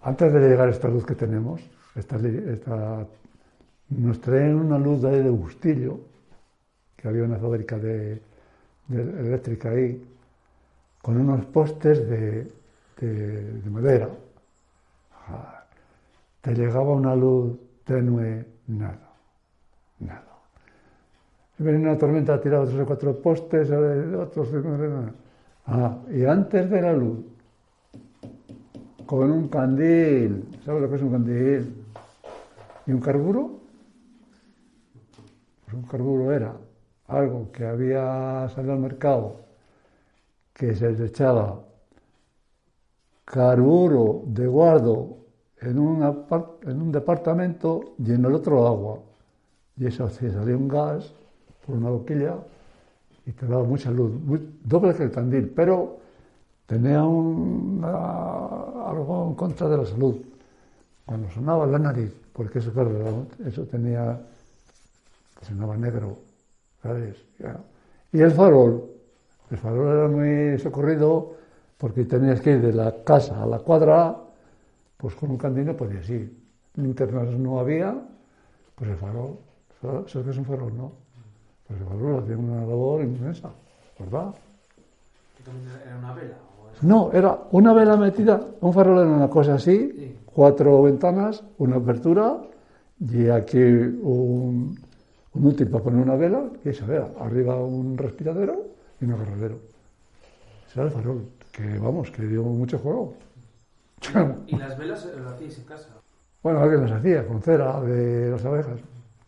antes de llegar a esta luz que tenemos, nos traen una luz de ahí de Bustillo, que había una fábrica de eléctrica ahí, con unos postes de madera. Te llegaba una luz tenue, nada. Venía una tormenta, tiraba 3 o 4 postes, otros... y antes de la luz, con un candil, ¿sabes lo que es un candil? ¿Y un carburo? Pues un carburo era algo que había salido al mercado, que se les echaba carburo de guardo en un departamento y en el otro agua. Y eso hacía salir un gas por una boquilla y te daba mucha luz, doble que el candil, pero tenía algo en contra de la salud. Cuando sonaba la nariz, porque eso, claro, eso sonaba negro, ¿sabes? Y el farol era muy socorrido porque tenías que ir de la casa a la cuadra, pues con un candil no podías ir. Linternas no había, pues el farol, ¿sabes qué es un farol, no? Pues el farol hacía una labor inmensa, ¿verdad? ¿Era una vela? No, era una vela metida, un farol era una cosa así, Sí. 4 ventanas, una apertura, y aquí un útil para poner una vela, y esa vela, arriba un respiradero y un agarradero. Ese era el farol, que dio mucho juego. ¿Y las velas las hacíais en casa? Bueno, alguien las hacía con cera de las abejas.